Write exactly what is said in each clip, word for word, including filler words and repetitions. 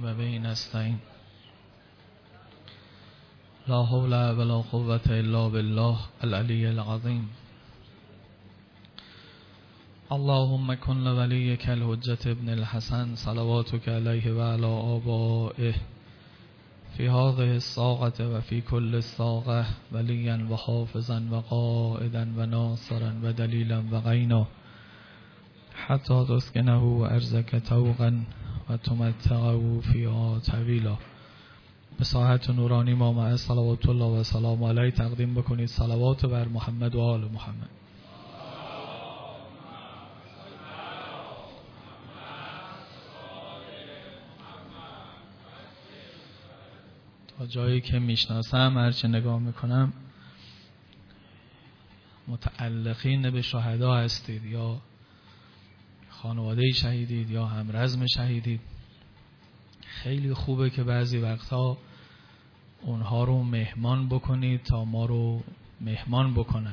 و به نستعین. لا حول ولا قوة الا بالله العلی العظیم. اللهم کن لولیک الحجة ابن الحسن صلواتک علیه و علی آبائه فی هذه الساعة و فی کل الساعة ولیا و حافظا و قائدا و ناصرا و دلیلا و غینا حتی تسکنه ارضک طوقا و تمتعه فیها طویلا. به ساحت نورانی ما مع صلوات الله و سلام علیه تقدیم بکنید صلوات بر محمد و آل محمد. تا جایی که میشناسم هرچه نگاه میکنم متعلقین به شهدا هستید، یا خانواده شهیدید یا همرزم شهیدید. خیلی خوبه که بعضی وقتها اونها رو مهمان بکنید تا ما رو مهمان بکنن.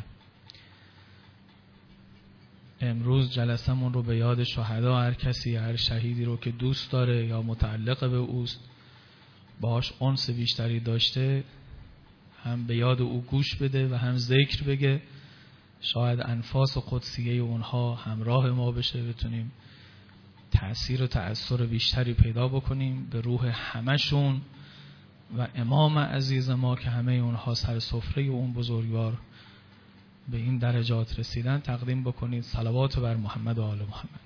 امروز جلسمون رو به یاد شهدا، هر کسی هر شهیدی رو که دوست داره یا متعلق به اوست، باهاش انس بیشتری داشته، هم به یاد او گوش بده و هم ذکر بگه. شاید انفاس قدسیه اونها همراه ما بشه، بتونیم تأثیر و تأثیر بیشتری پیدا بکنیم به روح همشون و امام عزیز ما که همه اونها سر سفره اون بزرگوار به این درجات رسیدن. تقدیم بکنید صلوات بر محمد و آل محمد.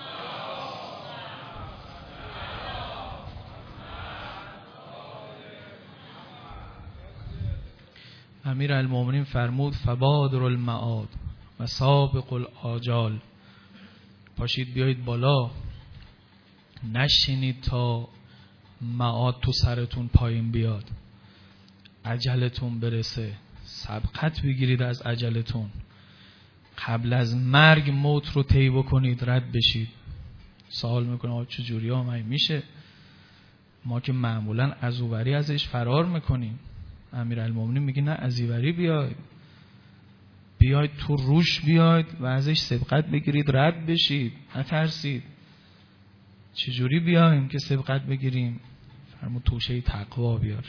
امیر المومنین فرمود فبادر المعاد و سابق الآجال. پاشید بیایید بالا، نشینید تا معاد تو سرتون پایین بیاد، عجلتون برسه، سبقت بگیرید از عجلتون، قبل از مرگ موت رو طی بکنید، رد بشید. سوال میکنه آقا چجوری ها من میشه؟ ما که معمولا از اوری ازش فرار میکنیم. امیرالمومنین میگه نه، از ایوری بیاید، بیاید تو روش بیاید و ازش سبقت بگیرید، رد بشید، نترسید. چجوری بیایم که سبقت بگیریم؟ فرمود توشه تقوا بیار.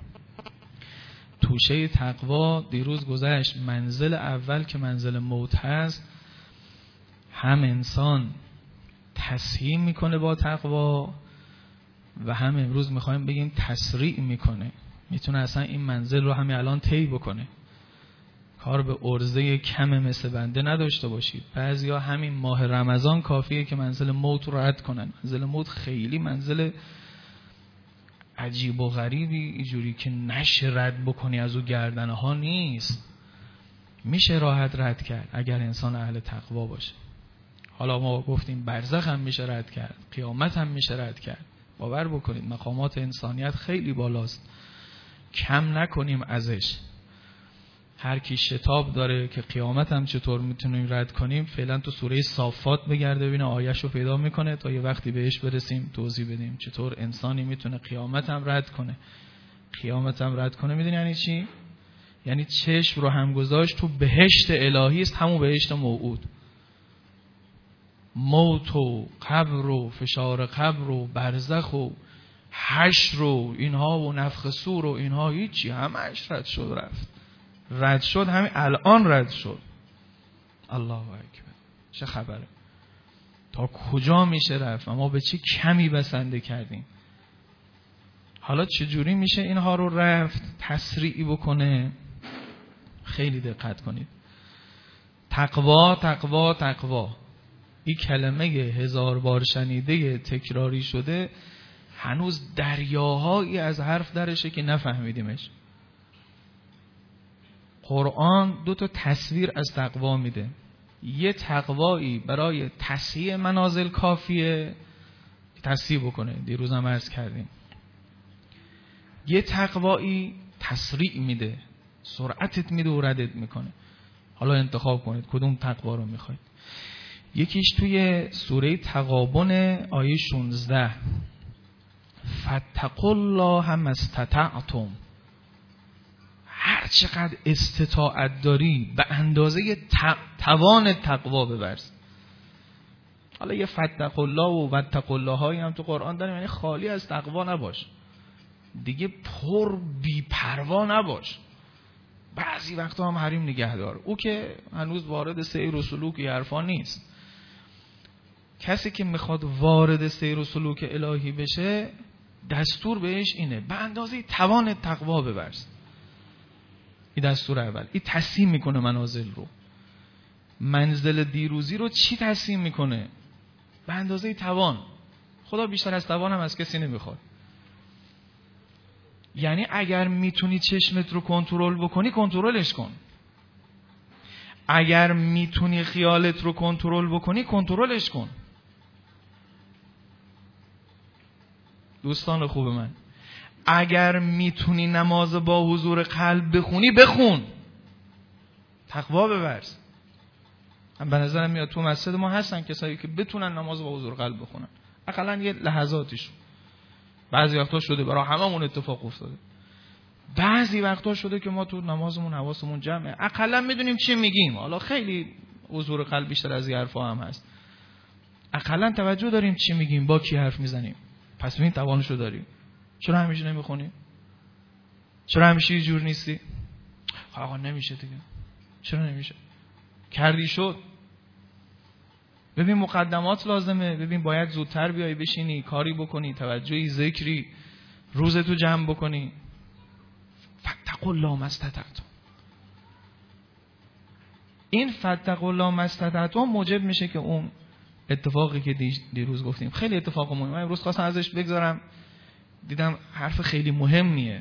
توشه تقوا دیروز گذشت. منزل اول که منزل موت هست، هم انسان تسهیم میکنه با تقوا و هم امروز میخوایم بگیم تسریع میکنه. میتونه اصلا این منزل رو همین الان طی بکنه. کار به عرضه کم مثل بنده نداشته باشید. بعضیا همین ماه رمضان کافیه که منزل موت رو رد کنن. منزل موت خیلی منزل عجیب و غریبی، اینجوری که نشه رد بکنی از او گردنه ها نیست. میشه راحت رد کرد اگر انسان اهل تقوا باشه. حالا ما گفتیم برزخ هم میشه رد کرد، قیامت هم میشه رد کرد. باور بکنید مقامات انسانیت خیلی بالاست، کم نکنیم ازش. هر کی شتاب داره که قیامت هم چطور میتونیم رد کنیم، فعلا تو سوره صافات بگرده ببینه آیه‌ش رو پیدا میکنه تا یه وقتی بهش برسیم توضیح بدیم چطور انسانی میتونه قیامت هم رد کنه. قیامت هم رد کنه میدونی یعنی چی؟ یعنی چشم رو هم گذاشت تو بهشت الهی است، همون بهشت موعود. موت و قبر و فشار قبر و برزخ و حشر و اینها و نفخ صور و اینها هیچی، همش رد شد رفت. رد شد همین الان رد شد. الله اکبر. چه خبره؟ تا کجا میشه رفت؟ ما به چه کمی بسنده کردیم؟ حالا چجوری میشه اینها رو رفت تسریع بکنه؟ خیلی دقت کنید. تقوا تقوا تقوا، این کلمه هزار بار شنیده تکراری شده، هنوز دریاهایی از حرف درشه که نفهمیدیمش. قرآن دو تا تصویر از تقوا میده. یه تقوایی برای تصحیح منازل کافیه، تصحیح بکنه، دیروز هم عرض کردیم. یه تقوایی تسریع میده، سرعتت میده و ردت میکنه. حالا انتخاب کنید کدوم تقوا رو میخواید. یکیش توی سوره تغابن آیه شانزده، فاتقوا الله ما استطعتم، هر چقدر استطاعت داری به اندازه توان تقوا ببرز. حالا یه فتق الله و وتق الله هایی هم تو قرآن داریم، یعنی خالی از تقوا نباش، دیگه پر بی پروا نباش. بعضی وقتا هم حریم نگهدار، او که هنوز وارد سیر و سلوک یه حرفا نیست. کسی که میخواد وارد سیر و سلوک الهی بشه، دستور بهش اینه به اندازه توان تقوا بورز. این دستور اول. این تسهیم میکنه منازل رو. منزل دیروزی رو چی تسهیم میکنه؟ به اندازه توان. خدا بیشتر از توان هم از کسی نمیخواد. یعنی اگر میتونی چشمت رو کنترل بکنی، کنترلش کن. اگر میتونی خیالت رو کنترل بکنی، کنترلش کن. دوستان خوب من، اگر میتونی نماز با حضور قلب بخونی، بخون. تقوا بورز. من به نظرم میاد تو مسجد ما هستن کسایی که بتونن نماز با حضور قلب بخونن، اقلا یه لحظاتش. بعضی وقتا شده برای هممون اتفاق افتاده، بعضی وقتا شده که ما تو نمازمون حواسمون جمعه، اقلا میدونیم چی میگیم. حالا خیلی حضور قلب بیشتر از این حرفا هم هست، اقلا توجه داریم چی میگیم، با کی حرف میزنیم. پس ببین توانشو داریم. چرا همیشه نمیخونی؟ چرا همیشه یه جور نیستی؟ آقا نمیشه دیگه. چرا نمیشه؟ کردی شد. ببین مقدمات لازمه، ببین باید زودتر بیای بشینی، کاری بکنی، توجهی، ذکری، روزتو جمع بکنی. فتقوا الله ما استطعتم. این فتقوا الله ما استطعتم موجب میشه که اون اتفاقی که دیروز گفتیم، خیلی اتفاق مهمه، من امروز خواستم ازش بگذارم، دیدم حرف خیلی مهمیه.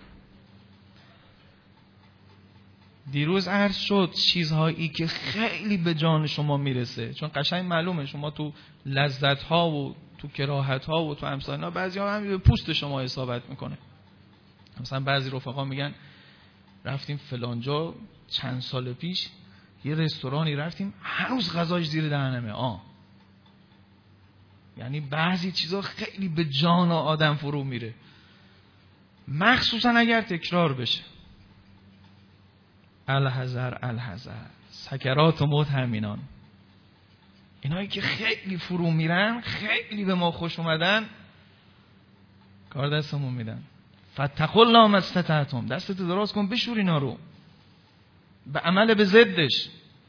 دیروز عرض شد چیزهایی که خیلی به جان شما میرسه، چون قشنگ معلومه شما تو لذت ها و تو کراهت ها و تو امثال اینا بعضی ها هم به پوست شما اصابت میکنه. مثلا بعضی رفقا میگن رفتیم فلانجا چند سال پیش یه رستورانی رفتیم هنوز غذاش زیر دهنمه. آه یعنی بعضی چیزا خیلی به جان آدم فرو میره، مخصوصا اگر تکرار بشه. الحذر الحذر. سکرات موت همینان، اینایی که خیلی فرو میرن، خیلی به ما خوش اومدن، کار دستمون میدن. فتقوا الله ما استطعتم. دستتو دراز کن بشور اینا رو به عمل به ضدش.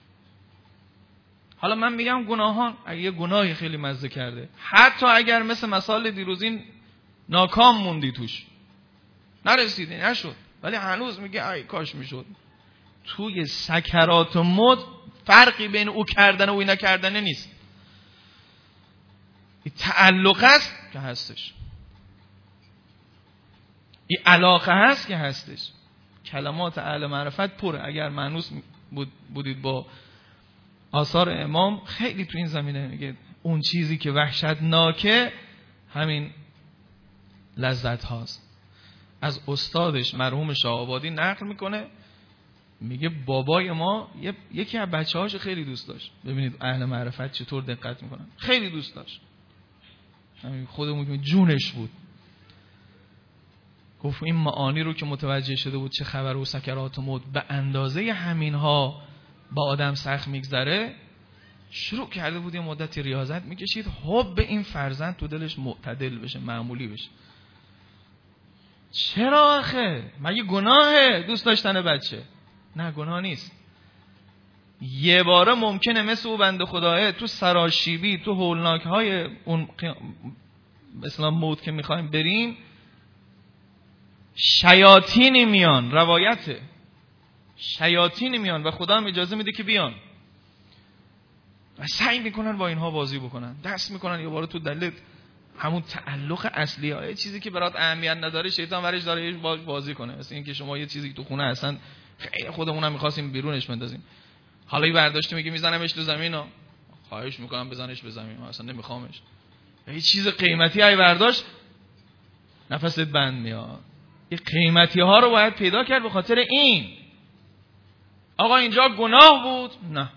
حالا من میگم گناهان، اگه یه گناهی خیلی مزه کرده، حتی اگر مثل مثال دیروزین ناکام موندی توش، نرسیدی، نشد، ولی هنوز میگه ای کاش میشد. توی سکرات موت فرقی بین او کردن و او نکردن نیست. این تعلق هست که هستش، این علاقه هست که هستش. کلمات اهل معرفت پره. اگر مانوس بود بودید با آثار امام، خیلی تو این زمینه میگه اون چیزی که وحشتناکه همین لذت هاست. از استادش مرحوم شاه آبادی نقل میکنه، میگه بابای ما یکی از بچه هاش خیلی دوست داشت. ببینید اهل معرفت چطور دقت میکنن. خیلی دوست داشت، خودمون جونش بود. گفت این معانی رو که متوجه شده بود چه خبر و سکرات موت به اندازه همین ها با آدم سخت میگذره، شروع کرده بود یه مدتی ریاضت میکشید حب این فرزند تو دلش معتدل بشه، معمولی بشه. چرا آخه؟ مگه گناهه دوست داشتن بچه؟ نه گناه نیست. یه باره ممکنه مثل او بنده خداه تو سراشیبی، تو هولناک های اون مثلا موت که میخوایم بریم، شیاطینی میان، روایته، شیاطینی میان و خدا هم اجازه میده که بیان و سعی میکنن با اینها بازی بکنن، دست میکنن یه باره تو دلت همون تعلق اصلی ها، چیزی که برات اهمیت نداره شیطان ورش داره بازی کنه. مثل این که شما یه چیزی که تو خونه هستن خیلی خودمونم میخواستیم بیرونش بندازیم، حالا برداشتی میگه میزنمش تو زمین ها، خواهش میکنم بزنش به زمین، اصلا نمیخوامش. یه چیز قیمتی ای برداشت نفست بند میاد. یه قیمتی ها رو باید پیدا کرد به خاطر این. آقا اینجا گناه بود؟ نه.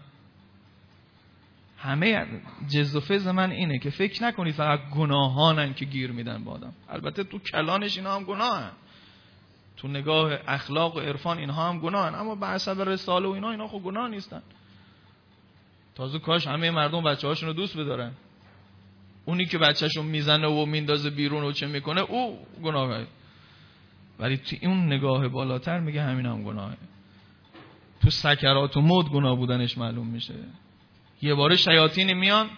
همه جز و فز من اینه که فکر نکنید فقط گناهانن که گیر میدن با آدم. البته تو کلانش اینا هم گناهن، تو نگاه اخلاق و عرفان اینها هم گناهن، اما به حسب رساله و اینا اینا خب گناه نیستن. تازه کاش همه مردم بچه‌هاشون رو دوست بدارن. اونی که بچه‌شون میزنه و میندازه بیرون و چه میکنه او گناهه، ولی تو اون نگاه بالاتر میگه همین هم گناهه. تو سکرات و موت گناه بودنش معلوم میشه. یه باره شیاطین میان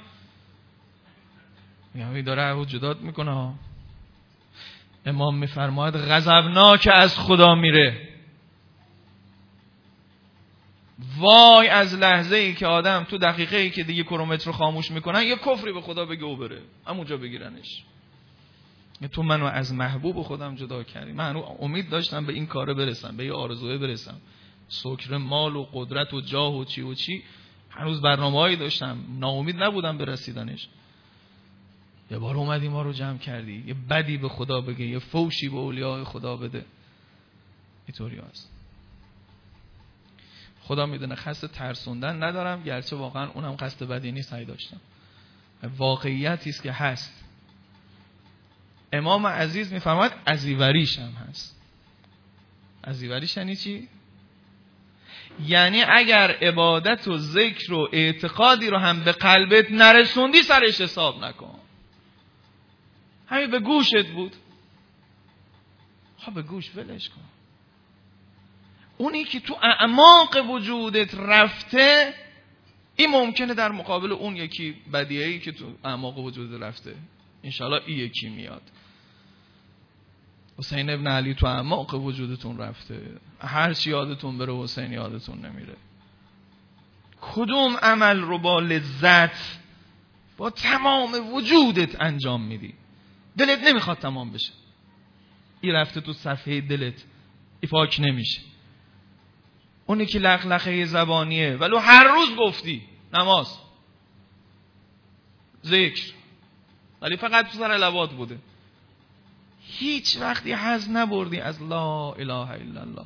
میگه داره وجودات میکنه ها. امام میفرماید غضبناک از خدا میره. وای از لحظه ای که آدم تو دقیقه ای که دیگه کرومتر رو خاموش میکنن یه کفری به خدا بگه و بره همونجا بگیرنش. تو منو از محبوب خودم جدا کردی. من امید داشتم به این کاره برسم، به یه آرزوه برسم، سکر مال و قدرت و جاه و چی و چی، هنوز برنامه‌ای داشتم، ناامید نبودم به رسیدنش. یه بار اومدی ما رو جمع کردی، یه بدی به خدا بگه، یه فوشی به اولیاء خدا بده. اینطوری هست. خدا میدونه قصد ترسوندن ندارم، گرچه واقعا اونم قصد بدی نیست، سعی داشتم. واقعیتی است که هست. امام عزیز میفرماید ازیوریش هم هست. ازیوریش یعنی چی؟ یعنی اگر عبادت و ذکر و اعتقادی رو هم به قلبت نرسوندی سرش حساب نکن. همین به گوشت بود، خب به گوش ولش کن. اونی که تو اعماق وجودت رفته این ممکنه در مقابل اون یکی بدیهی که تو اعماق وجودت رفته انشالله این یکی میاد. حسین ابن علی تو اعماق وجودتون رفته، هر چی یادتون بره حسین یادتون نمیره. کدوم عمل رو با لذت با تمام وجودت انجام میدی؟ دلت نمیخواد تمام بشه، این رفته تو صفحه دلت، این پاک نمیشه. اونی که لخلخه زبانیه ولو هر روز گفتی نماز ذکر ولی فقط تو سر لبات بوده، هیچ وقتی حظ نبردی از لا اله الا الله.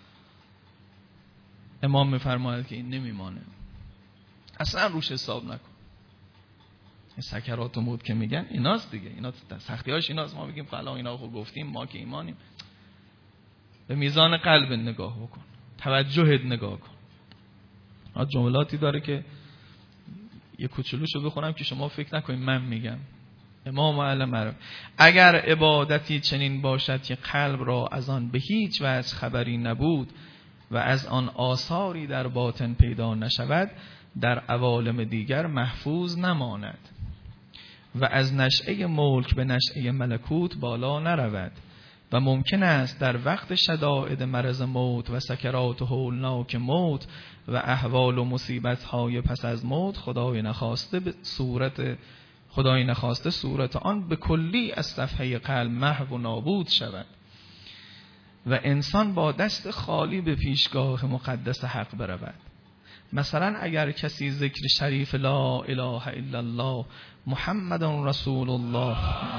امام میفرماید که این نمیمانه، اصلا روش حساب نکن. این سکرات و موت که میگن ایناست دیگه، اینا سختیاش ایناست. ما میگیم فلا اینا خود گفتیم ما که ایمانیم. به میزان قلب نگاه بکن، توجهت نگاه کن. جملاتی داره که یه کوچولوشو بخونم که شما فکر نکنید من میگم. امام علم اگر عبادتی چنین باشد که قلب را از آن به هیچ وجه خبری نبود و از آن آثاری در باطن پیدا نشود در عوالم دیگر محفوظ نماند و از نشأه ملک به نشأه ملکوت بالا نرود و ممکن است در وقت شدائد مرض موت و سکرات و هولناک موت و احوال و مصیبت های پس از موت خدای نخواسته به صورت خدای نخواسته صورت آن به کلی از صفحه قلب محو و نابود شود و انسان با دست خالی به پیشگاه مقدس حق برود. مثلا اگر کسی ذکر شریف لا اله الا الله محمد رسول الله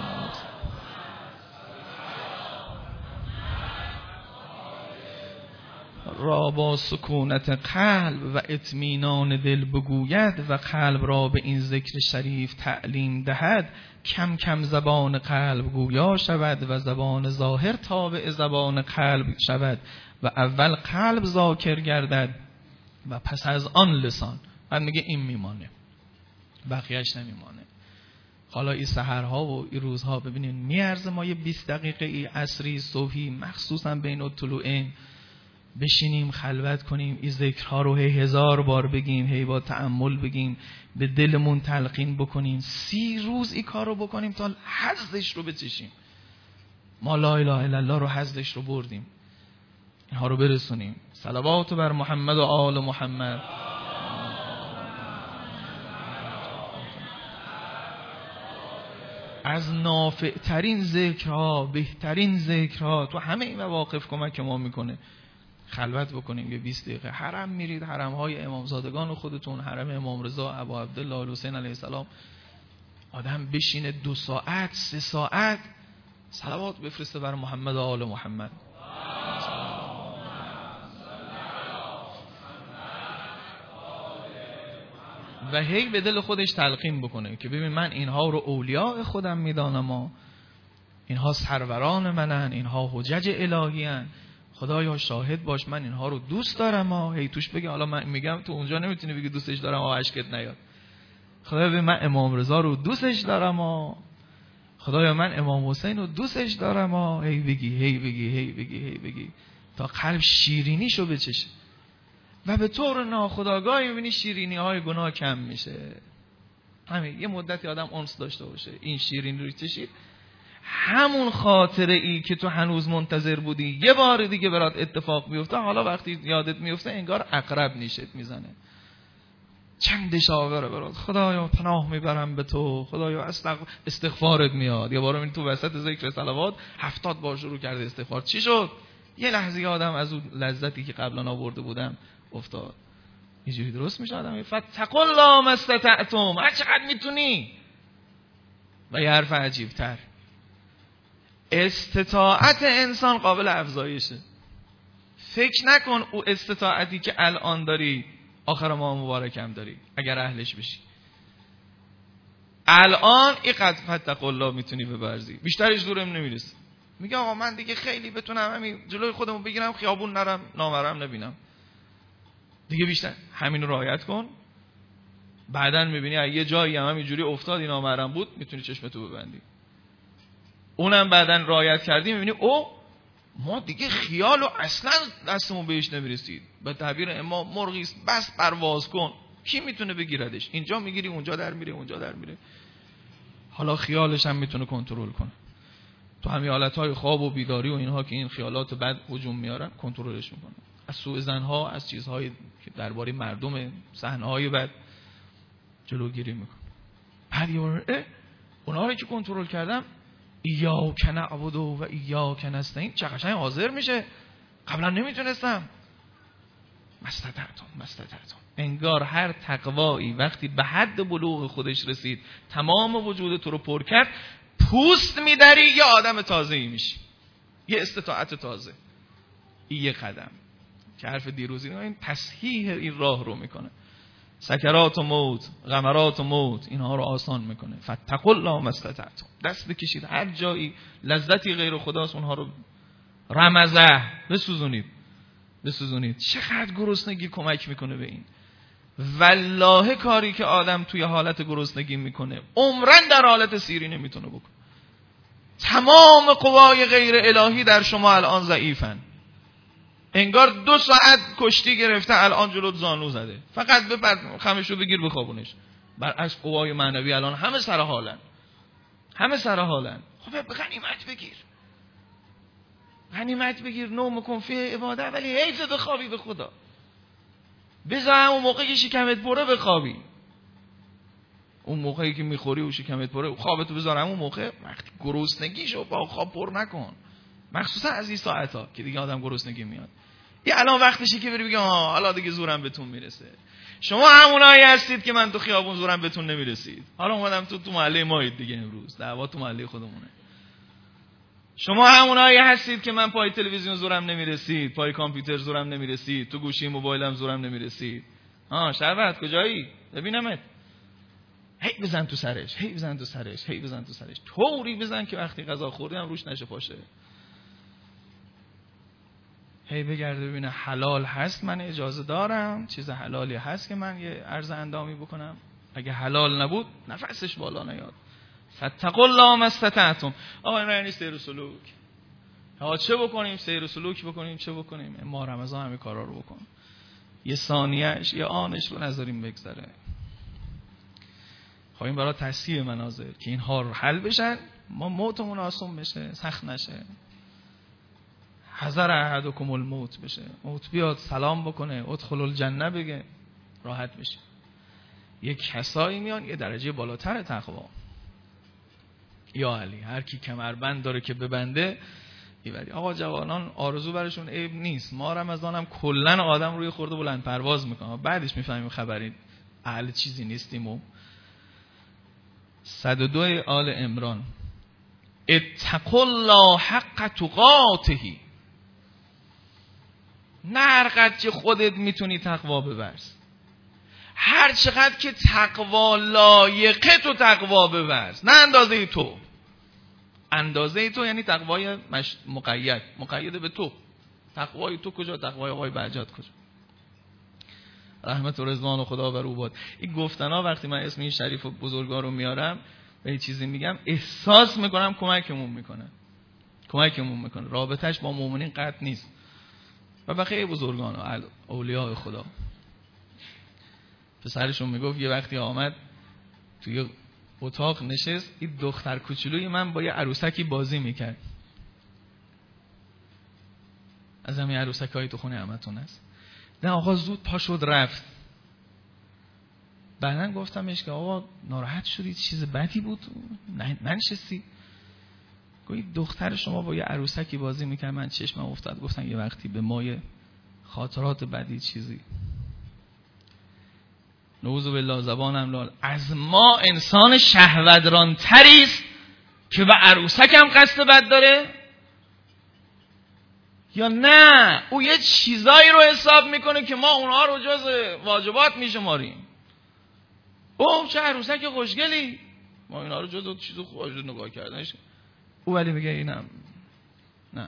را با سکونت قلب و اطمینان دل بگوید و قلب را به این ذکر شریف تعلیم دهد، کم کم زبان قلب گویا شود و زبان ظاهر تابع زبان قلب شود و اول قلب ذاکر گردد و پس از آن لسان. بعد میگه این میمانه، بقیهش نمیمانه. حالا این سحرها و این روزها ببینید میارزه ما یه بیست دقیقه ای عصری صبحی مخصوصا بین الطلوعین بشینیم خلوت کنیم، این ذکرها رو هی هزار بار بگیم، هی با تأمل بگیم، به دلمون تلقین بکنیم، سی روز این کار رو بکنیم تا حظش رو بچشیم. ما لا اله الا الله رو حظش رو بردیم، اینها رو برسونیم. صلوات بر محمد و آل محمد. از نافع ترین ذکرها، بهترین ذکرها تو همه این مواقف کمک ما میکنه. خلوت بکنیم یه بیست دقیقه. حرم میرید، حرم های امامزادگان خودتون، حرم امام رضا ابو عبدالله الحسین علیه السلام، آدم بشینه دو ساعت سه ساعت صلوات بفرسته بر محمد و آل محمد و هی به دل خودش تلقین بکنه که ببین من اینها رو اولیاء خودم میدانم، اینها سروران منن، اینها حجج الهی هن. خدایا شاهد باش من اینها رو دوست دارم ها. هی توش بگه حالا من میگم تو اونجا نمیتونی بگی دوستش دارم ها اشکت نیاد. خدایا ببین من امام رضا رو دوستش دارم ها. خدایا من امام حسین رو دوستش دارم ها. هی بگی هی بگی هی بگی هی بگی تا قلب شیرینیشو بچشه و به طور ناخودآگاه میبینی شیرینی های گناه کم میشه. همین یه مدتی آدم انس داشته باشه، این شیرینی رو چشید، همون خاطره ای که تو هنوز منتظر بودی یه بار دیگه برات اتفاق میفته، حالا وقتی یادت میفته انگار عقرب نیشت میزنه، چندش آوره برات. خدایا پناه میبرم به تو، خدایا استغفر استغفارت میاد. یه بار این تو وسط ذکر صلوات هفتاد بار شروع کرده استغفار. چی شد؟ یه لحظه آدم از اون لذتی که قبلا آورده بودم افتاد. یه جوری درست میشه آدم. فتقوا الله ما استطعتم، هر چقدر میتونی. و یه حرف عجیب تر، استطاعت انسان قابل افزایشه. فکر نکن او استطاعتی که الان داری آخر ماه مبارک هم داری اگر اهلش بشی. الان اینقدر فتقوا الله میتونی ببرزی، بیشترش دورم نمیرسی. میگه آقا من دیگه خیلی بتونم همین جلوی خودمو بگیرم، خیابون نرم، نامرم نبینم دیگه، بیشتر همین رو رعایت کن. بعدن میبینی یه جایی هم همینجوری افتادی نامرم بود، میتونی چشمتو ببندی. اونم بعدن رعایت کردی، میبینی او ما دیگه خیال و اصلا دستمون بهش نمیرسید. به تعبیر امام مرغیست بس پرواز کن، کی میتونه بگیردش؟ اینجا میگیری اونجا در میره، اونجا در میره. حالا خیالش هم میتونه کنترل کنه. تو همین حالتهای خواب و بیداری و اینها که این خیالات بد هجوم میارن کنترلش میکنه. از سوء ظنها، از چیزهای که درباره مردم، صحنه‌های بد جلوگیری میکنه. بعد یه بار اونها رو که کنترل کردم، ایاک نعبد و ایاک نستعین، چه قشنگ حاضر میشه. قبلا نمیتونستم. مستطعتم مستطعتم. انگار هر تقوایی وقتی به حد بلوغ خودش رسید، تمام وجود تو رو پر کرد، پوست میدری یه آدم تازه‌ای میشی، یه استطاعت تازه. این یه قدم که حرف دیروزی این تصحیح این راه رو میکنه. سکرات و موت، غمرات و موت، اینها رو آسان میکنه. فتقوا الله ما استطعتم. دست بکشید هر جایی لذتی غیر خداست اونها رو رمزه بسوزونید بسوزونید. چقدر گرسنگی کمک میکنه به این. والله کاری که آدم توی حالت گرسنگی میکنه عمرن در حالت سیری نمیتونه بکنه. تمام قوای غیر الهی در شما الان ضعیفن. انگار دو ساعت کشتی گرفته الان جلوت زانو زده، فقط بپر خمشو بگیر بخوابونش. برعکس قوای معنوی الان همه سر حالن، همه سر حالن. خب غنیمت بگیر، غنیمت بگیر. نوم کن فی عباده، ولی حیف بخوابی به خدا. بذار اون موقعی که شکمت پره بخوابی، اون موقعی که میخوری و شکمت پره خوابتو بذار همون موقع. وقتی گرسنگیشو با خواب پر نکن، مخصوصا از این ساعتا که دیگه آدم گرسنگی میاد. یه الان وقتشه که بری بگی ها حالا دیگه زورم بهتون میرسه. شما همونایی هستید که من تو خیابون زورم بهتون نمیرسید. حالا اومدم تو تو محله مایید دیگه، امروز دعوا تو محله خودمونه. شما همونایی هستید که من پای تلویزیون زورم نمیرسید، پای کامپیوتر زورم نمیرسید، تو گوشی موبایلم زورم نمیرسید. ها شربت کجایی؟ ببینمت. هی بزن تو سرش، هی بزن تو سرش، هی بزن تو سرش. طوری بزن که وقتی غذا خوردم روش نشه پاشه. هی بگرده ببینه حلال هست من اجازه دارم، چیز حلالی هست که من یه عرض اندامی بکنم. اگه حلال نبود نفسش بالا نیاد. فتقوا الله ما استطعتم. آقا این یعنی سیر و سلوک. ها چه بکنیم؟ سیر و سلوک بکنیم. چه بکنیم؟ ما رمضان همین کارا رو بکن. یه ثانیه‌اش یه آنش رو نذاریم بگذره. خب این برای تصحیح مناظر که اینها رو حل بشن، ما موتمون آسون بشه، سخت نشه. حذر احدکم الموت بشه، موت بیاد سلام بکنه، ادخل الجنه بگه، راحت بشه. یک کسایی میان یه درجه بالاتر تقوا. یا علی هر کی کمربند داره که ببنده میبری. آقا جوانان آرزو برشون عیب نیست. ما رمضان هم کلن آدم روی خورده بلند پرواز میکنه، بعدش میفهمیم خبری اهل چیزی نیستیم. و صد و دو آل عمران، اتقوا الله حق تقاته. نه هر قدر که خودت میتونی تقوا بورز، هر چقدر که تقوا لایقه تو تقوا بورز، نه اندازه تو. اندازه تو یعنی تقوای مش... مقید مقید به تو. تقوای تو کجا؟ تقوای آقای بهجت کجا؟ رحمت و رضوان و خدا بر او باد. این گفتنا وقتی من اسم این شریف و بزرگا رو میارم و یه چیزی میگم احساس میکنم کمکمون میکنه، کمکمون میکنه. رابطش با مؤمنین قطع نیست و بقیه بزرگان و اولیاء خدا. پسرشون میگفت یه وقتی آمد توی اتاق نشست، این دختر کوچولوی من با یه عروسکی بازی میکرد. از همین عروسکایی تو خونه عمتون هست. نه آقا زود پا شد رفت. بعدن گفتمش که آقا ناراحت شدید، چیز بدی بود ننشستی؟ گویی دختر شما با یه عروسکی بازی میکرد، من چشمم افتاد. گفتن یه وقتی به مای خاطرات بدی چیزی. نعوذ بالله زبانم لال. از ما انسان شهوتران تریست که به عروسک هم قصد بد داره؟ یا نه او یه چیزایی رو حساب میکنه که ما اونها رو جز واجبات میشماریم. او چه عروسک خوشگلی، ما اینا رو جز چیز خوش نگاه کردنش. او ولی میگه اینم نه،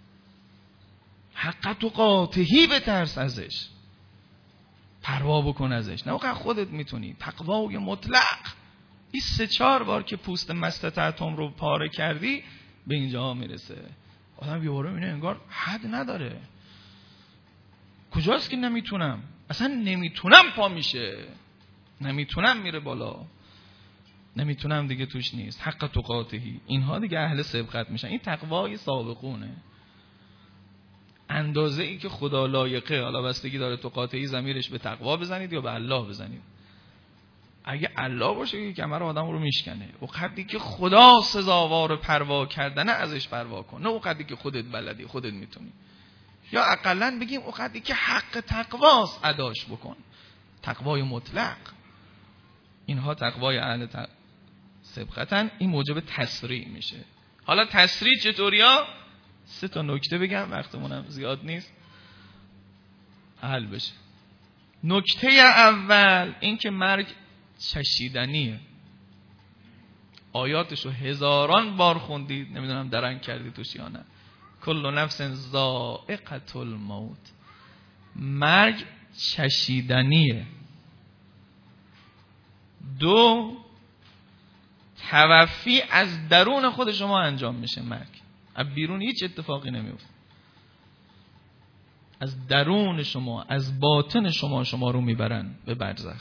حق تو قاطهی بترس ازش، پروا بکن ازش، نه واقعا خودت میتونی. تقوای مطلق. این سه چهار بار که پوست مستطعتم رو پاره کردی به اینجا میرسه. آدم بیواره اینه انگار حد نداره. کجاست که نمیتونم؟ اصلا نمیتونم پا میشه، نمیتونم میره بالا، نمیتونم دیگه توش نیست. حق تو قاطهی. اینها دیگه اهل سبقت میشن. این تقوای سابقونه. اندازه ای که خدا لایقه. حالا بستگی داره تو قاطعی ضمیرش به تقوا بزنید یا به الله بزنید. اگه الله باشه که کمر آدم رو میشکنه. او قدری که خدا سزاوار پروا کردنه ازش پروا کن، نه او قدری که خودت بلدی خودت میتونی. یا اقلن بگیم او قدری که حق تقواست اداش بکن. تقوای مطلق. اینها تقوای اهل ت... سبقتن. این موجب تسریع میشه. حالا تسریع چطوریا؟ سه تا نکته بگم، وقتمونم زیاد نیست، حل بشه. نکته اول این که مرگ چشیدنیه. آیاتشو هزاران بار خوندید، نمیدونم درنگ کردید توش یا نه. کل نفس ذائقة الموت. مرگ چشیدنیه. دو، توفی از درون خود شما انجام میشه. مرگ از بیرون هیچ اتفاقی نمیفته، از درون شما، از باطن شما شما رو میبرن به برزخ.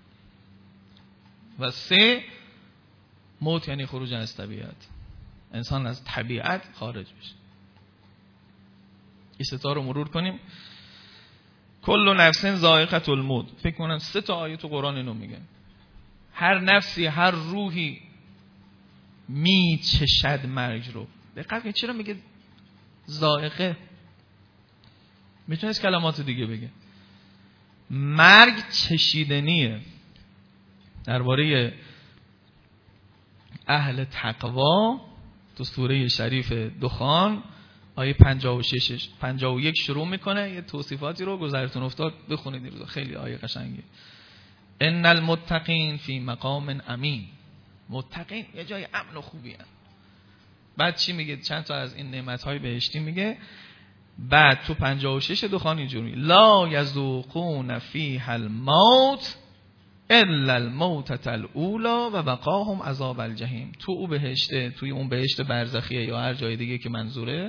و سه، موت یعنی خروج از طبیعت. انسان از طبیعت خارج بشه. این سه تا رو مرور کنیم. کل نفس ذائقة الموت. فکر کنم سه تا آیه تو قرآن اینو میگه. هر نفسی، هر روحی میچشد مرگ رو. دقیقاً چرا میگه ذائقه؟ میتونست کلمات دیگه بگه. مرگ چشیدنیه. درباره اهل تقوا تو سوره شریف دخان آیه پنجاه و شش پنجاه و یک شروع میکنه. یه توصیفاتی رو گذرتون افتاد بخونید این روزا، خیلی آیه قشنگه. ان المتقین فی مقام امین. متقین یه جای امن و خوبی هست. بعد چی میگه؟ چند تا از این نعمت‌های بهشتی میگه. بعد تو پنجاه و شش دخان اینجوری لا یذوقون فیها الموت الا الموتة الاولی و بقاهم عذاب الجحیم. تو او بهشته، توی اون بهشت برزخیه یا هر جای دیگه که منظوره،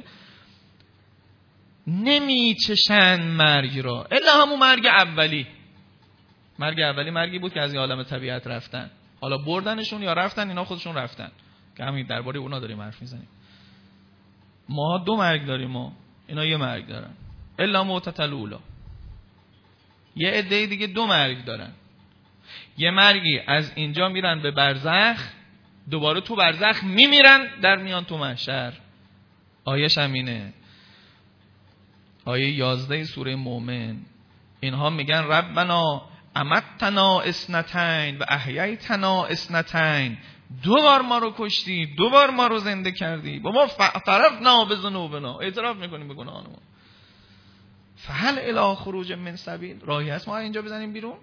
نمیچشن مرگ را الا همون مرگ اولی. مرگ اولی مرگی بود که از این عالم طبیعت رفتن. حالا بردنشون یا رفتن، اینا خودشون رفتن که همین درباره اونا داریم حرف میزنیم. ما دو مرگ داریم، ما اینا یه مرگ دارن. الا موتة الاولی. یه عده دیگه دو مرگ دارن. یه مرگی از اینجا میرن به برزخ، دوباره تو برزخ میمیرن، در میان تو محشر. آیه‌ش همینه. آیه یازده سوره مومن. اینها میگن ربنا امتنا اثنتین و احییتنا اثنتین. دو بار ما رو کشتی، دو بار ما رو زنده کردی. بابا فاعترفنا بذنوبنا، اعتراف میکنیم به گناهانمون. فهل الی خروج من سبیل. راهی هست ما اینجا بزنیم بیرون؟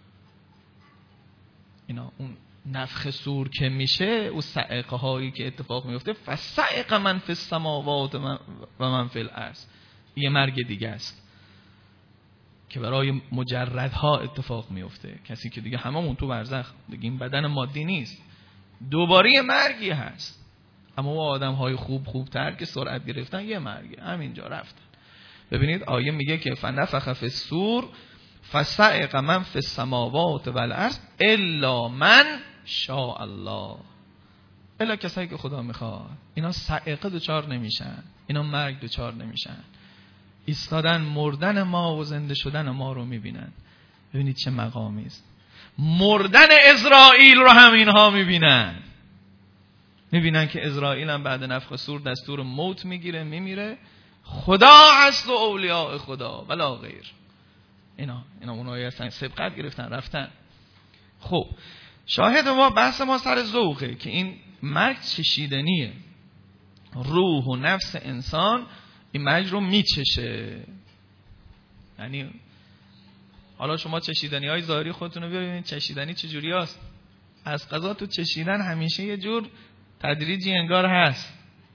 اینا اون نفخ صور که میشه، اون صعقه هایی که اتفاق میفته، فصعق من فی السماوات و من فی الارض. یه مرگ دیگه است که برای مجردها اتفاق میفته. کسی که دیگه هممون تو برزخ دیگه این بدن مادی نیست، دوباره یه مرگی هست. اما با آدم های خوب خوبتر که سرعت گرفتن یه مرگی همینجا رفتن. ببینید آیه میگه که فنفخ فی الصور فصعق من فی السماوات والارض الا من شاء الله. الا کسایی که خدا میخواد. اینا صعقه دوچار نمیشن، اینا مرگ دوچار نمیشن. ایستادن مردن ما و زنده شدن ما رو میبینن. ببینید چه مقامی است. مردن اسرائیل رو هم اینها میبینن. میبینن که اسرائیل هم بعد نفخ صور دستور موت میگیره، میمیره. خدا هست و اولیاء خدا ولا غیر. اینا اینا اونایی هستن سبقت گرفتن رفتن. خب شاهد ما بحث ما سر ذوقه که این مرگ چشیدنیه. روح و نفس انسان این مرگ رو میچشه. یعنی حالا شما چشیدنی های ظاهری خودتون رو ببینید چشیدنی چجوری هست. از قضا تو چشیدن همیشه یه جور تدریجی انگار هست،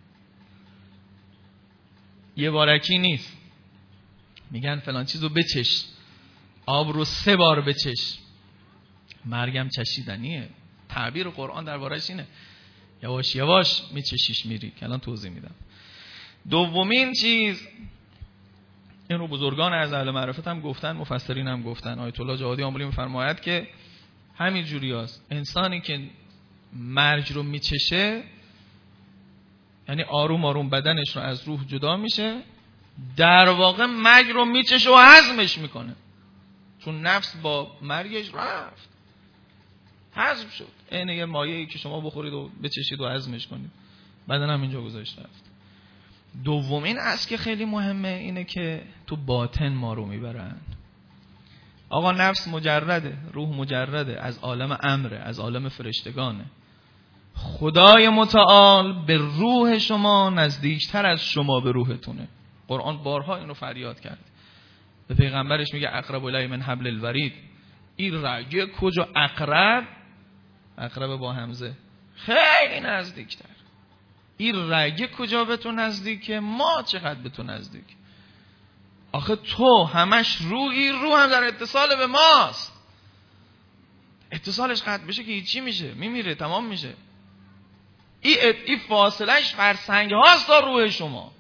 یه بارکی نیست. میگن فلان چیزو بچش، آب رو سه بار بچش. مرگم چشیدنیه. تعبیر قرآن دربارش اینه یواش یواش میچشیش میری که الان توضیح میدم. دومین چیز، این رو بزرگان از اهل معرفت هم گفتن، مفسرین هم گفتن. آیت الله جوادی آملی میفرماید که همین جوری هست. انسانی که مرگ رو میچشه یعنی آروم آروم بدنش رو از روح جدا میشه، در واقع مرگ رو میچشه و هضمش میکنه، چون نفس با مرگش رفت هضم شد. این یه مایه‌ای که شما بخورید و بچشید و هضمش کنید، بدن هم اینجا گذاشت رفت. دومین اصل که خیلی مهمه اینه که تو باطن ما رو میبرن. آقا نفس مجرده، روح مجرده، از عالم امره، از عالم فرشتگانه. خدای متعال به روح شما نزدیکتر از شما به روحتونه. قرآن بارها اینو فریاد کرد. به پیغمبرش میگه اقرب الی من حبل الورید. این رگه کجا؟ اقرب، اقرب با همزه، خیلی نزدیکتر. این رگه کجا به تو نزدیکه؟ ما چقدر به تو نزدیک. آخه تو همش روحی، روح هم در اتصال به ماست. اتصالش قطع بشه که هیچی میشه، میمیره، تمام میشه. این ای فاصلهش فرسنگ هاست تا روح شما.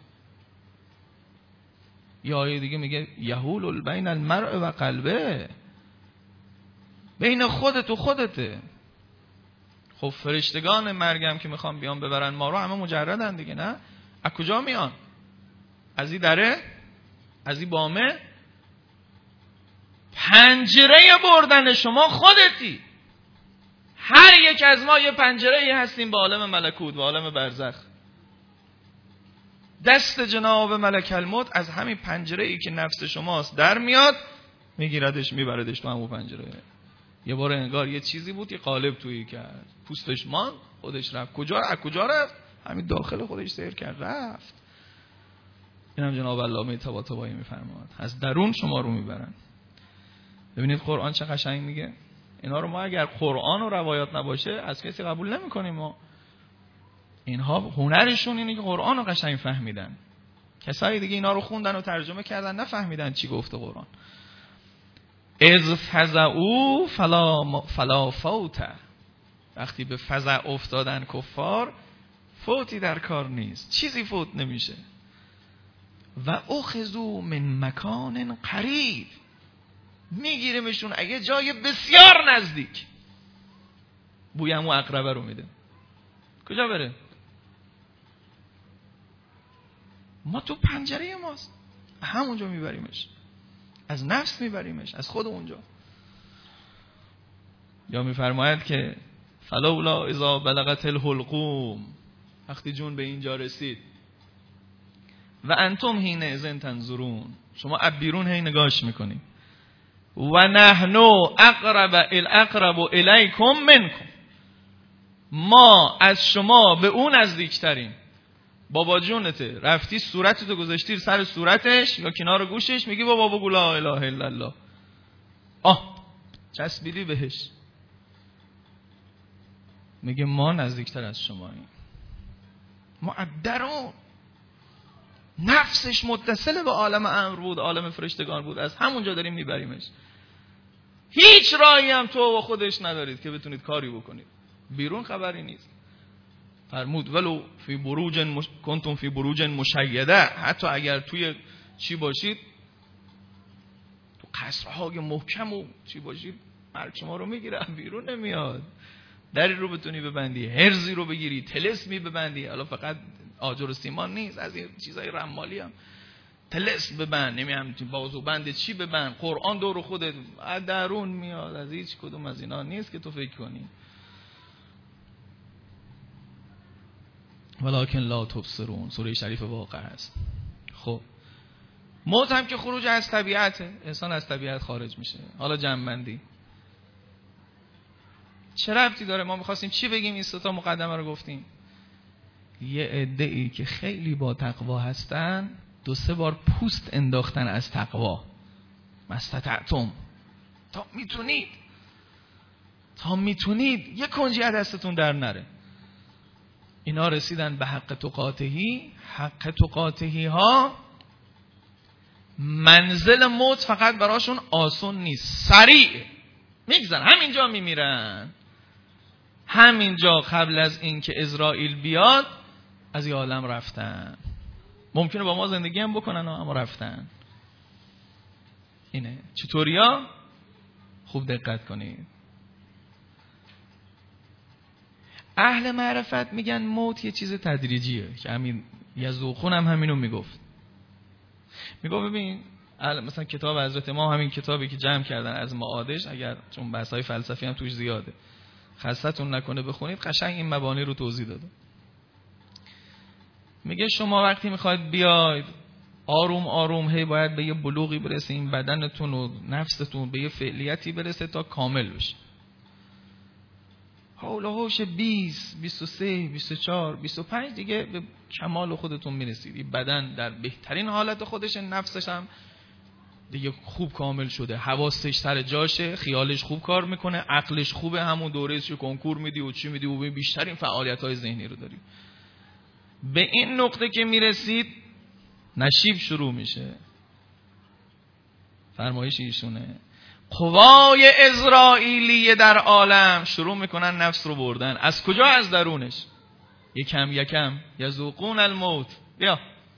یا آیه دیگه میگه یحول بین المرء و قلبه، بین خودت و خودته. خب فرشتگان مرگم که میخوام بیان ببرن ما رو همه مجردن دیگه، نه؟ از کجا میان؟ از این دره؟ از این بامه؟ پنجره بردن شما خودتی. هر یک از ما یه پنجره هستیم به عالم ملکوت و عالم برزخ. دست جناب ملک الموت از همین پنجره ای که نفس شماست در میاد، میگیردش میبردش تو همون پنجره. یه بار انگار یه چیزی بود، یه قالب تویی کرد، پوستش مان، خودش رفت. کجا از کجا رفت؟ همین داخل خودش سیر کرد رفت. اینم جناب علامه طباطبایی میفرماد از درون شما رو میبرن. ببینید قرآن چه قشنگ میگه. اینا رو ما اگر قرآن و روایات نباشه از کسی قبول نمی‌کنیم. ما اینها هنرشون اینه که قرآن رو قشنگ فهمیدن. کسایی دیگه اینا رو خوندن و ترجمه کردن نفهمیدن چی گفته قرآن. اذ فزعوا فلا فلا فوت. وقتی به فزع افتادن کفار، فوتی در کار نیست، چیزی فوت نمیشه. و اخذوا من مکان قریب، میگیرمشون اگه جای بسیار نزدیک. بویم و اقربه رو میده. کجا بره؟ ما تو پنجره ماست، همونجا میبریمش. از نفس میبریمش، از خود اونجا. یا میفرماید که فلولا اذا بلغت الحلقوم، وقتی جون به اینجا رسید، و انتم حین اذن تنظرون، شما از بیرون هی نگاش میکنید، و نحن اقرب الاقرب الیکم منکم، ما از شما به اون نزدیکتریم. بابا جونته، رفتی صورتتو گذاشتی سر صورتش یا کنار گوشش، میگی بابا بگو لا اله الا الله، آه چسبیدی بهش، میگه ما نزدیکتر از شماییم. ما از درون نفسش متصل به عالم امر بود، عالم فرشتگان بود، از همونجا داریم میبریمش. هیچ راهی هم تو و خودش ندارید که بتونید کاری بکنید، بیرون خبری نیست. فرمود ولو فی بروج مش... کنتم فی بروج مشیده، حتی اگر توی چی باشید، تو قصرهای محکم و چی باشید، مرگ شما رو میگیره، بیرون نمیاد. دری رو بتونی ببندی، هرزی رو بگیری، تلسمی ببندی، حالا فقط آجر و سیمان نیست، از این چیزای رمالی هم تلسم ببند، نمیدونم بازوبند چی ببند، قرآن دور خودت، از درون میاد، از هیچ کدوم از اینا نیست که تو فکر کنی. ولکن لا تبصرون، سوره شریف واقع است. خب موت هم که خروج از طبیعته، انسان از طبیعت خارج میشه. حالا جمع‌بندی چه ربطی داره؟ ما میخواستیم چی بگیم؟ این سه تا مقدمه رو گفتیم. یه عده‌ای که خیلی با تقوا هستن دو سه بار پوست انداختن از تقوا. مستطعتم، تا میتونید، تا میتونید یه کنجی از دستتون در نره. اینا رسیدن به حق تقاطهی. حق تقاطهی ها منزل موت فقط براشون آسون نیست، سریع میگذرن، همینجا میمیرن، همینجا قبل از این که اسرائیل بیاد از این عالم رفتن. ممکنه با ما زندگی هم بکنن اما رفتن. اینه چطوریا؟ خوب دقت کنید. اهل معرفت میگن موت یه چیز تدریجیه، که همین یذوقون هم همینو میگفت. میگفت ببین مثلا کتاب حضرت ما، همین کتابی که جمع کردن از معادش، اگر چون بحث‌های فلسفی هم توش زیاده خستتون نکنه بخونید، قشنگ این مبانی رو توضیح داده. میگه شما وقتی میخواید بیاید آروم آروم هی باید به یه بلوغی برسه، این بدنتون و نفستون به یه فعلیتی برسه تا کامل بشه. حول و حوش بیست، بیست و سه، بیست و چهار، بیست و پنج دیگه به کمال خودتون میرسید. این بدن در بهترین حالت خودش، نفسش هم دیگه خوب کامل شده، حواسش سر جاشه، خیالش خوب کار میکنه، عقلش خوبه، همون دوره‌اش کنکور میدی و چی میدی و بیشترین فعالیت‌های ذهنی رو داری. به این نقطه که میرسید نشیب شروع میشه. فرمایش ایشونه قوای اسرائیلی در عالم شروع میکنن نفس رو بردن. از کجا؟ از درونش. یکم یکم یذوقون الموت. بیا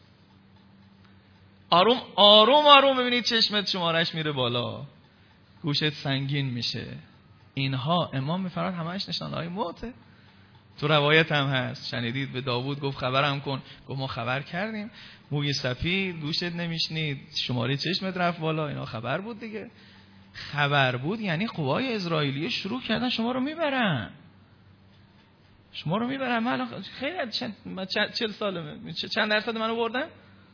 آروم آروم آروم ببینید چشمت شمارش میره بالا، گوشت سنگین میشه. اینها امام میفرماد همش نشانه های موته. تو روایت هم هست، شنیدید به داوود گفت خبرم کن، گفت ما خبر کردیم، موی سفید، گوشت نمیشنید، شماره چشمت رفت بالا. اینا خبر بود دیگه. خبر بود یعنی قوای اسرائیلی شروع کردن شما رو میبرن، شما رو میبرن. من خیلی چند چل سالمه، چند درصد منو بردن؟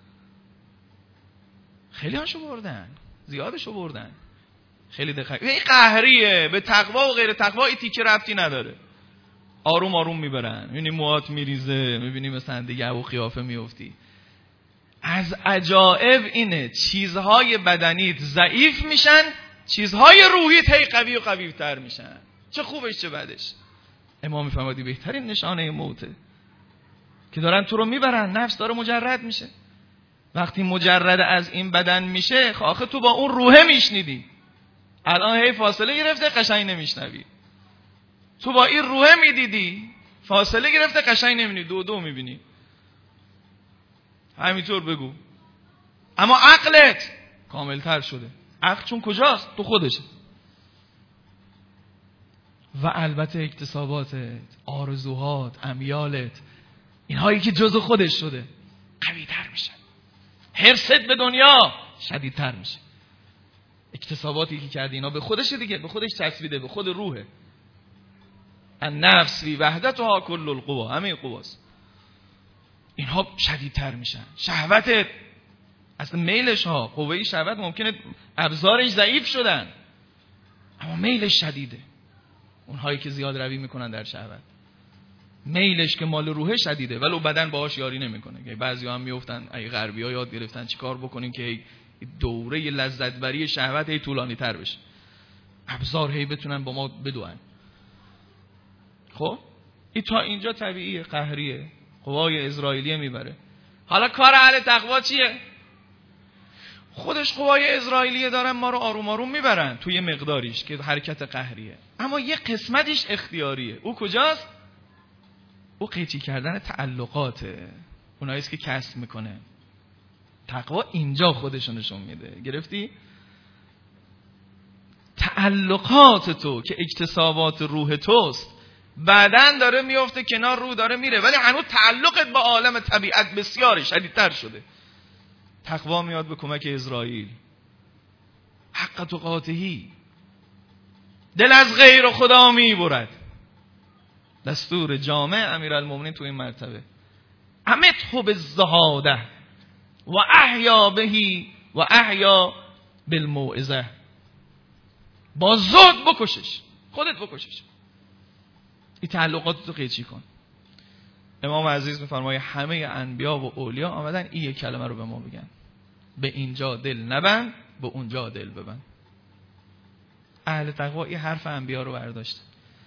خیلی هاشو بردن، زیادشو بردن. خیلی دقیق. این قهریه، به تقوا و غیر تقوا این تیکه ربطی نداره. آروم آروم میبرن. میبینی موهات میریزه، میبینی مثلا دیگه او قیافه میفتی. از عجائب اینه چیزهای بدنیت ضعیف میشن، چیزهای روحیت هی قوی و قوی تر میشن. چه خوبش چه بدش. امام میفرمادی بهترین نشانه موته که دارن تو رو میبرن، نفس داره مجرد میشه. وقتی مجرد از این بدن میشه، آخه تو با اون روحه میشنیدی، الان هی فاصله گرفته قشنگ نمیشنوی. تو با این روحه میدیدی، فاصله گرفته قشنگ نمیبینی، دو دو میبینی. همینطور بگو. اما عقلت کاملتر شده. عقل چون کجاست؟ تو خودشه. و البته اکتساباتت، آرزوهات، امیالت، اینهایی که جزء خودش شده قوی تر میشن. حرصت به دنیا شدیدتر میشه. اکتساباتی که کردی اینا به خودش دیگه، به خودش چسبیده، به خود روحه. النفس فی وحدتها کل القوا، همه قواست. اینها شدیدتر میشن. شهوتت، اصلا میلش ها، قوه شهوت ممکنه ابزارش ضعیف شدن اما میلش شدیده. اونهایی که زیاد روی میکنن در شهوت، میلش که مال روحه شدیده ولو بدن باهاش یاری نمیکنه. بعضیا هم میافتن، ای غربی‌ها یاد گرفتن چیکار بکنیم که دوره لذت بری شهوت هی طولانی تر بشه، ابزار هی بتونن با ما بدوئن. خب این تا اینجا طبیعیه، قهریه، قوای اسرائیلیه میبره. حالا کار اهل تقوا چیه؟ خودش قوای اسرائیلیه دارن ما رو آروم آروم میبرن توی مقداریش که حرکت قهریه، اما یه قسمتش اختیاریه. او کجاست؟ او قیچی کردن تعلقاته، اوناییست که کسب میکنه. تقوا اینجا خودشو نشون میده. گرفتی؟ تعلقات تو که اکتسابات روح توست، بعدن داره میفته کنار، روح داره میره، ولی هنوز تعلقت با عالم طبیعت بسیار شدیدتر شده. تقوا میاد به کمک اسرائیل. حق تقاته، دل از غیر خدا میبرد. دستور جامع امیرالمومنین تو این مرتبه امته بالزهاده و احیا بهی و احیا بالموعظه. با زهد بکشش، خودت بکشش، این تعلقات رو قیچی کن. امام عزیز میفرمایه همه انبیا و اولیا آمدن این یک کلمه رو به ما بگن: به اینجا دل نبند، به اونجا دل ببند. اهل تقوا این حرف انبیا رو برداشته،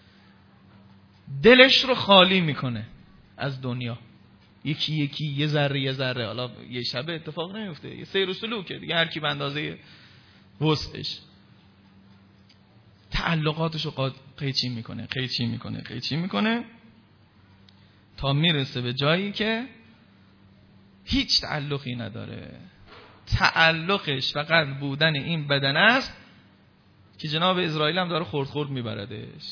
دلش رو خالی میکنه از دنیا. یکی یکی یه ذره یه ذره، حالا یه شبه اتفاق نمیفته، یه سیر و سلوکه دیگه، هر کی به اندازه وسعش تعلقاتش رو قیچی میکنه قیچی میکنه قیچی میکنه تا میرسه به جایی که هیچ تعلقی نداره. تعلقش فقط بودن این بدن است که جناب اسرائیل هم داره خورد خورد میبردش.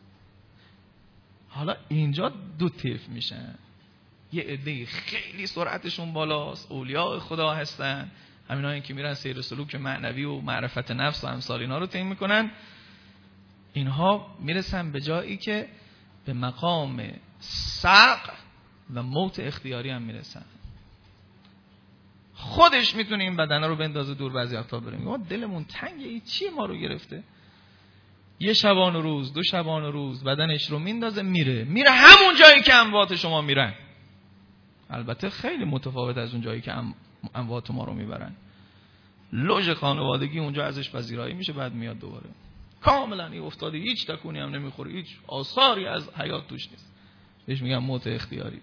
حالا اینجا دو طیف میشن. یه عده خیلی سرعتشون بالاست، اولیاء خدا هستن، همینایی که میرن سیر سلوک معنوی و معرفت نفس و امثال اینا رو طی میکنن. اینها میرسن به جایی که به مقام سقع و موت اختیاری هم میرسن. خودش میتونه این بدن رو بندازه دور، بعضی وقتا بریم ما دلمون تنگه، این چیه ما رو گرفته؟ یه شبان روز، دو شبان روز بدنش رو میندازه میره میره همون جایی که اموات شما میرن. البته خیلی متفاوت از اون جایی که اموات ما رو میبرن. لوژ خانوادگی اونجا ازش پذیرایی میشه، بعد میاد دوباره کاملا این افتاده، هیچ تکونی هم نمیخوره، هیچ آثاری از حیات توش نیست. بهش میگن موت اختیاری.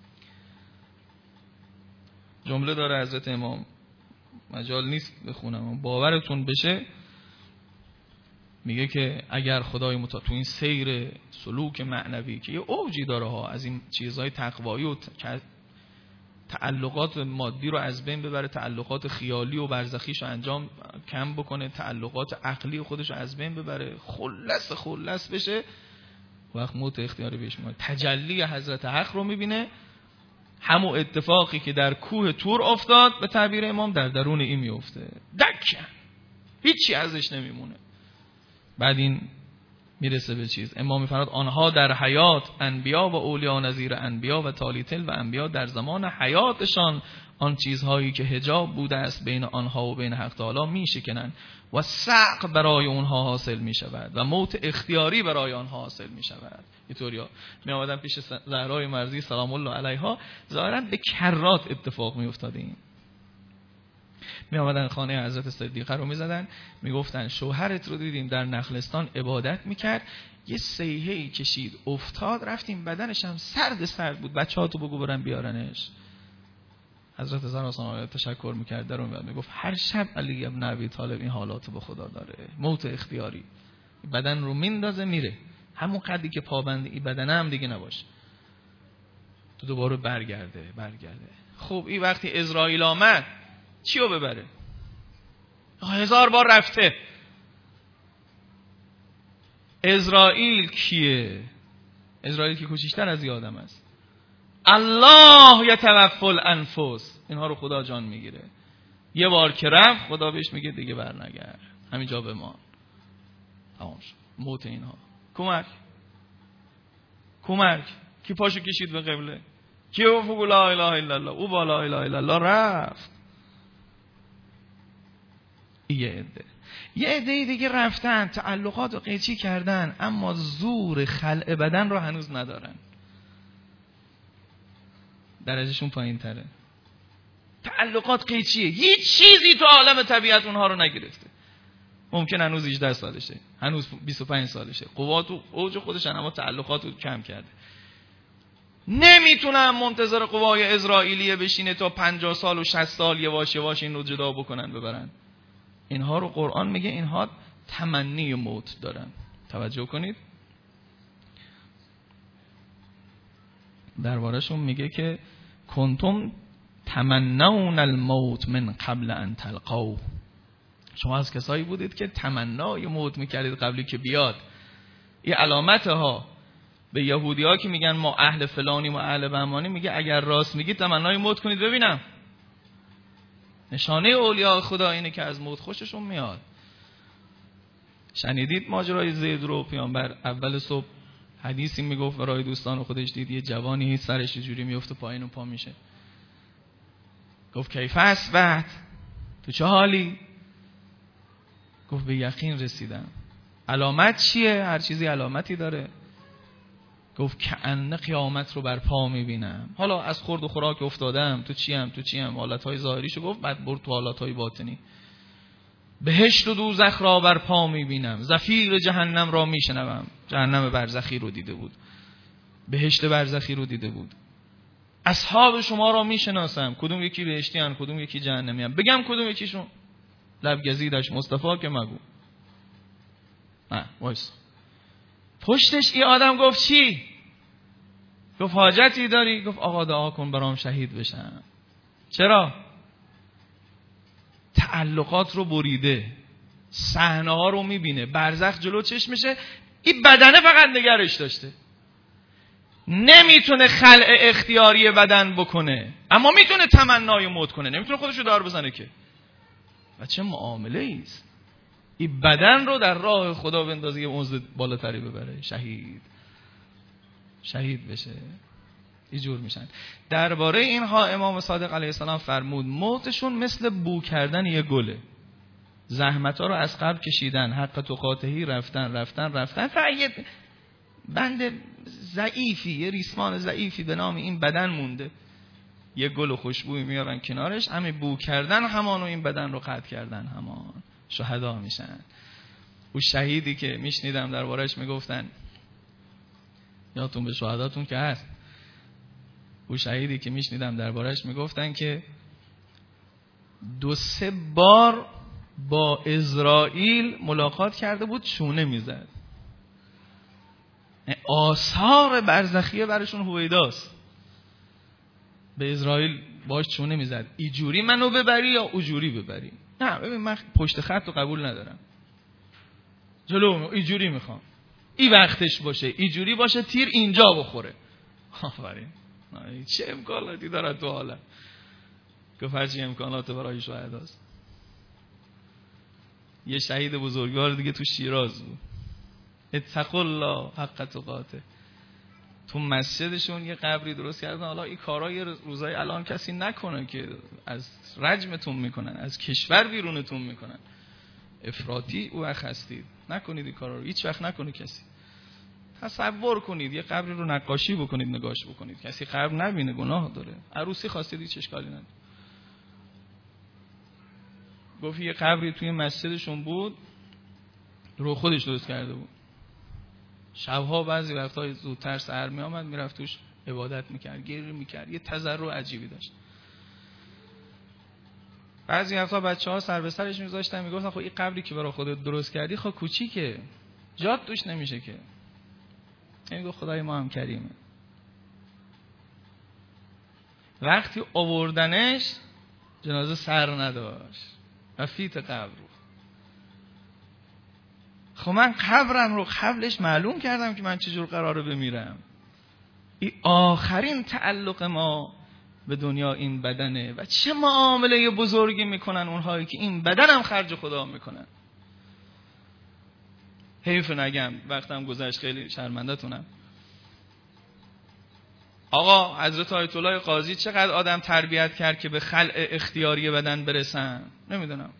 جمله داره حضرت امام، مجال نیست بخونم، باورتون بشه، میگه که اگر خدای متعال تو این سیر سلوک معنوی که یه اوجی داره ها، از این چیزهای تقوایی و تعلقات مادی رو از بین ببره، تعلقات خیالی و برزخیش رو انجام کم بکنه، تعلقات عقلی خودش رو از بین ببره، خلص خلص بشه، وقت موت اختیاری بهش میاد. تجلی حضرت حق رو میبینه، همون اتفاقی که در کوه طور افتاد به تعبیر امام در درون این میفته، دکن، هیچی ازش نمیمونه. بعد این میرسه به چیز، امام میفرماد آنها در حیات، انبیا و اولیا نظیر انبیا و تالیتل و انبیا در زمان حیاتشان آن چیزهایی که حجاب بوده است بین آنها و بین حق تعالی میشکنند و سقع برای اونها حاصل میشود و موت اختیاری برای آنها حاصل میشود. اینطوریا می آمدن پیش زهرای مرضی سلام الله علیها، ظاهرا به کرات اتفاق میافتاده. این می آمدن خانه حضرت صدیقه رو می زدن، می گفتن شوهرت رو دیدیم در نخلستان عبادت می کرد، یه سیحه‌ای کشید افتاد، رفتیم بدنش هم سرد سرد بود، بچه ها تو بگو برن بیارنش. حضرت زهرا سلام تشکر می کرد، در اون می گفت هر شب علی ابن ابی طالب این حالاتو به خدا داره، موت اختیاری، بدن رو میندازه میره، همون قدری که پابند این بدن هم دیگه نباشه، تو دوباره برگرده برگرده. خب این وقتی اسرائیل آمد چیو ببره؟ هزار بار رفته. اسرائیل کیه؟ اسرائیل که کوچیک‌تر از این آدم است. الله یتوفی الانفس، اینها رو خدا جان میگیره. یه بار که رفت خدا بهش میگه دیگه برنگرد، همینجا بمان، تمام شد موت اینها. کمک کمک کی پاشو کشید به قبله؟ کی گفت لا اله الا الله؟ او با لا اله الا الله رفت. یه عده یه عده دیگه رفتن تعلقات رو قیچی کردن، اما زور خلع بدن رو هنوز ندارن، درجهشون پایین تره. تعلقات قیچیه، هیچ چیزی تو عالم طبیعت اونها رو نگرفته. ممکن هنوز هجده سالشه، هنوز بیست و پنج سالشه، قوات و اوج خودشن، اما تعلقات رو کم کرده. نمیتونن منتظر قوای اسرائیلیه بشینه تا پنجاه سال و شصت سال یواش یواش این رو جدا بکنن ببرن. اینها رو قرآن میگه اینها تمنی موت دارن. توجه کنید درباره‌شون میگه که کنتم تمنون الموت من قبل ان تلقوا، شما از کسایی بودید که تمنای موت میکردید قبلی که بیاد. این علامته ها به یهودی ها که میگن ما اهل فلانیم و اهل بهمانی، میگه اگر راست میگید تمنای موت کنید ببینم. نشانه اولیاء خدا اینه که از موت خوششون میاد. شنیدید ماجرای زید رو؟ پیامبر اول صبح حدیثی میگفت برای دوستان خودش، دید یه جوانی سرش جوری میفته پایین و پا میشه. گفت کیف اصبحت، تو چه حالی؟ گفت به یقین رسیدم. علامت چیه؟ هر چیزی علامتی داره. گفت کأن قیامت رو بر پا میبینم. حالا از خورد و خوراک افتادم، تو چیم تو چیم حالتهای ظاهریشو گفت، بعد برد تو حالتهای باطنی. بهشت و دوزخ را بر پا میبینم، زفیر جهنم را میشنوم. جهنم برزخی رو دیده بود، بهشت برزخی رو دیده بود. اصحاب شما را میشناسم، کدوم یکی بهشتی ان کدوم یکی جهنمی ان، بگم کدوم یکیشون؟ لب گزیدش مصطفی که مگو. نه وایس. پشتش ای آدم گفت چی؟ گفت حاجتی داری؟ گفت آقا دعا کن برام شهید بشم. چرا؟ تعلقات رو بریده، صحنه ها رو میبینه، برزخ جلو چشمشه، این بدنه فقط نگرش داشته. نمیتونه خلع اختیاری بدن بکنه، اما میتونه تمنای موت کنه. نمیتونه خودشو دار بزنه که. و چه معامله ایست این بدن رو در راه خدا بندازه، یه موضوع بالاتری ببره، شهید شهید بشه. اینجور میشن. درباره اینها امام صادق علیه السلام فرمود موتشون مثل بو کردن یه گله. زحمت ها رو از قبل کشیدن، حق تقاطعی رفتن رفتن رفتن فقط یه بند ضعیفی، یه ریسمان ضعیفی به نام این بدن مونده. یه گل خوشبوی میارن کنارش، همین بو کردن همان و این بدن رو قطع کردن همان. شهدا میشن. او شهیدی که میشنیدم دربارش میگفتن، یادتون به شهداتون که هست، او شهیدی که میشنیدم دربارش میگفتن که دو سه بار با اسرائیل ملاقات کرده بود، چونه میزد. آثار برزخیه برشون هویداست. به اسرائیل باش چونه میزد، ایجوری منو ببری یا اوجوری ببری. نه ببین من پشت خط رو قبول ندارم، جلو ایجوری میخوام، این وقتش باشه، ایجوری باشه تیر اینجا بخوره. آفرین. چه امکاناتی داره تو حالا؟ گفت هرچی امکانات برای شهداست. یه شهید بزرگوار دیگه تو شیراز بود، اتقوا الله حق تقاته. تو مسجدشون یه قبری درست کردن. حالا این کارهای روزای الان کسی نکنه که از رجمتون میکنن، از کشور بیرونتون میکنن. افراطی او وقت هستید، نکنید این کارا رو، هیچ وقت نکنه کسی. تصور کنید یه قبری رو نقاشی بکنید، نگاش بکنید، کسی قبر نبینه، گناه داره. عروسی خواستید هیچ اشکالی نداره. گفت یه قبری توی مسجدشون بود، رو خودش درست کرده بود. شبها بعضی وقتا زودتر سحر می آمد میرفت توش عبادت میکرد، گریه میکرد، یه تضرع عجیبی داشت. بعضی وقتا بچه‌ها سر به سرش میذاشتن، میگفتن خب این قبری که برای خودت درست کردی خب کوچیکه، جات توش نمیشه که. میگه خدای ما هم کریمه. وقتی آوردنش جنازه سر نداشت و فیت قبر رو. خب من قبرم رو قبلش معلوم کردم که من چجور قراره بمیرم. این آخرین تعلق ما به دنیا این بدنه و چه معامله بزرگی میکنن اونهایی که این بدنم خرج خدا میکنن. حیف نگم، وقتم گذشت، خیلی شرمنده تونم. آقا حضرت آیت الله قاضی چقدر آدم تربیت کرد که به خلع اختیاری بدن برسن؟ نمیدونم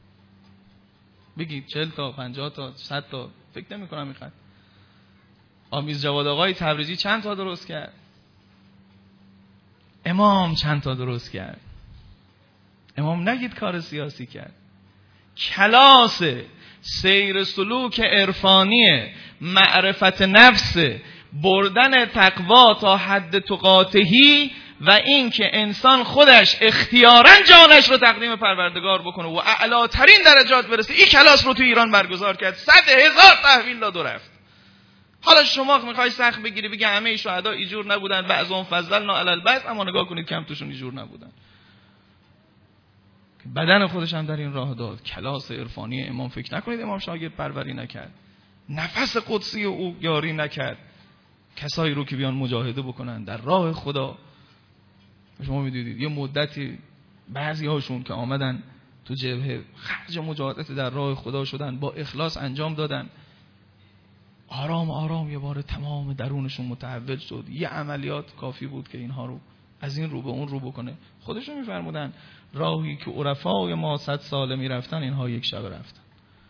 بگید چهل تا پنجاه تا صد تا، فکر نمی کنم میخواد. آمیز جواد آقای تبریزی چند تا درست کرد؟ امام چند تا درست کرد؟ امام نگید کار سیاسی کرد، کلاس سیر سلوک عرفانی، معرفت نفس، بردن تقوا تا حد تقاطهی و این که انسان خودش اختیاراً جانش رو تقدیم پروردگار بکنه و اعلاترین درجات برسه. این کلاس رو تو ایران برگزار کرد، صد هزار تحویل داد و رفت. حالا شما میخوای سخت بگیری بگی همه شهدا ایجور نبودن، بعضهم فضلنا علی البعض، اما نگاه کنید کم توشون ایجور نبودن. بدن خودش هم در این راه داد. کلاس عرفانی امام، فکر نکنید امام شاگرد پروری نکرد، نفس قدسی او یاری نکرد. کسایی رو که بیان مجاهده بکنن در راه خدا، شما میدونید یه مدتی بعضی هاشون که آمدن تو جبهه خرج مجاهدت در راه خدا شدن، با اخلاص انجام دادن، آرام آرام یه بار تمام درونشون متحول شد. یه عملیات کافی بود که اینها رو از این رو به اون رو بکنه. خودشون میفرمودن راهی که عرفای ما صد ساله میرفتن، اینها یک شب رفتن.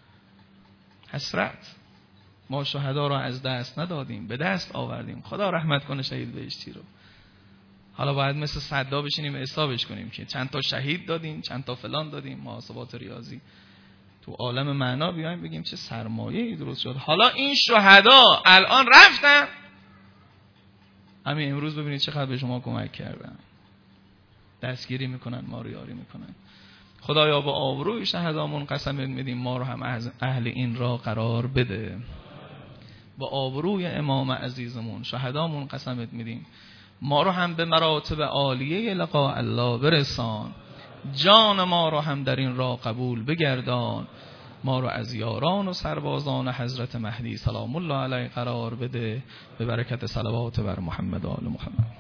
حسرت، ما شهدا را از دست ندادیم، به دست آوردیم. خدا رحمت کنه شهید بهشتی رو. حالا باید مثل صدا بشینیم حسابش کنیم که چند تا شهید دادیم، چند تا فلان دادیم، محاسبات ریاضی تو عالم معنا بیایم بگیم چه سرمایه‌ای درست شد. حالا این شهدا الان رفتن، همین امروز ببینید چقدر به شما کمک کردن، دستگیری میکنن، ما رو یاری میکنن. خدایا با آبروی شهدامون قسم میدیم ما رو هم از اهل این را قرار بده. با آبروی امام عزیزمون شهدامون قسمت میدیم ما رو هم به مراتب عالیه لقاء الله برسان. جان ما رو هم در این راه قبول بگردان. ما رو از یاران و سربازان حضرت مهدی سلام الله علیه قرار بده، به برکت صلوات بر محمد و آل محمد.